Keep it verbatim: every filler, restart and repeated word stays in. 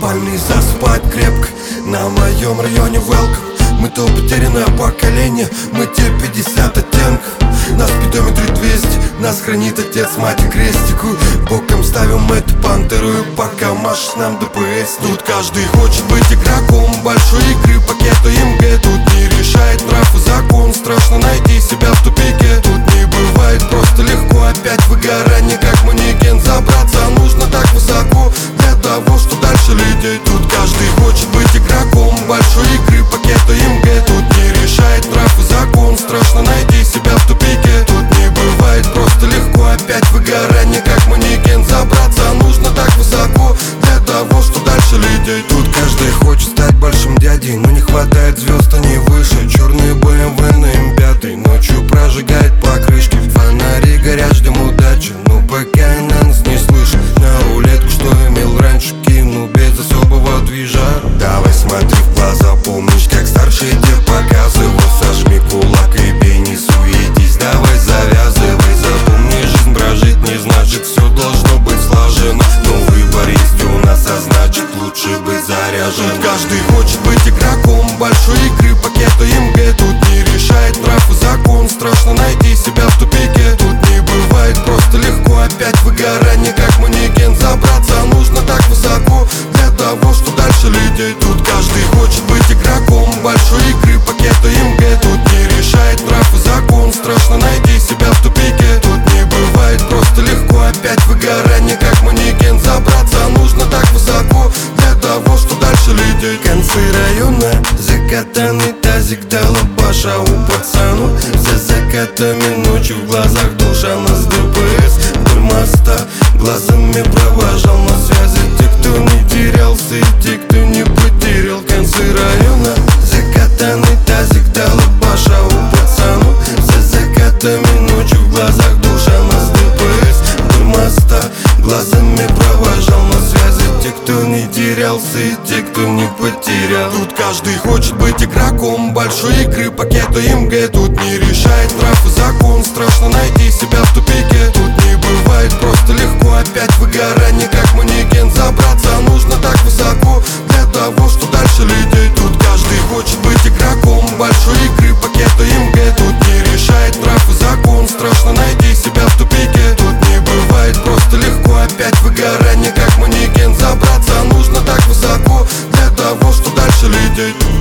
спальный засыпает крепко. На моем районе welcome. Мы то потерянное поколение, мы те пятьдесят оттенков. На спидометре двести, нас хранит отец, мать и крестику. Боком ставим эту пантеру, и пока машешь нам ДПС. Тут каждый хочет быть игроком большой игры, пакета эм гэ. Тут не решает нрав и закон, страшно найти себя в тупике. Тут не бывает просто легко, опять выгорание, как манекен. Забраться нужно так высоко для того, что дальше лететь. Тут каждый хочет быть игроком большой игры, пакета эм гэ. Тут не решает нрав и закон, страшно найти себя в тупике. Тут не бывает просто легко, опять выгорание, как манекен. Забраться нужно так высоко для того, что дальше лететь. Тут каждый хочет стать большим дядей, но не хватает звезд, они выше. Черные бэ эм вэ на эм пять ночью прожигает покрышки. Фонари горят, ждем удачи, но пока она нас не слышит. На рулетку, что имел раньше, кину без особого движа. Давай смотри в глаза, помнишь, как старший дед показывал. Сожми кулак и бей, не суетись, давай завязывай. Запомни, жизнь прожить не значит все должно быть слажено. Но выбор есть у нас, а значит лучше быть заряжен. Каждый хочет быть игроком большой игры, пакета эм гэ. Тут не решает нрав и закон, страшно найти себя в тупике. Тут не бывает просто легко, опять выгорание, как манекен. Забраться нужно так высоко для того, что дальше лететь. Тут каждый хочет быть игроком большой игры, пакета эм гэ. Тут не решает нрав и закон, страшно найти себя в тупике. Тут не бывает просто легко, опять выгорание, как манекен. Забраться нужно так высоко для того, что дальше лететь. Концы района, закатанный тазик, дала баша у пацану. За закатами ночи в глазах душа, нас дэ пэ эс вдоль моста глазами провожал на связи. Те, кто не терялся, и те, кто не потерял. Концы района, закатанный тазик, дала баша у пацану. За закатами ночи в глазах душа, нас дэ пэ эс вдоль моста глазами провожал на связи. Те, кто не терялся, и те, кто не потерял. Тут каждый хочет быть игроком большой игры, пакета эм гэ. Тут не решает нрав и закон, страшно найти себя в тупике. Тут не бывает просто легко, опять выгорание, как манекен. Забраться нужно так высоко для того, что дальше лететь. Тут каждый хочет быть игроком большой игры, пакета эм гэ. Тут не решает нрав и закон, страшно найти себя в тупике. Тут не бывает просто легко, опять выгорание, как манекен. Забраться нужно так высоко для того, что дальше лететь.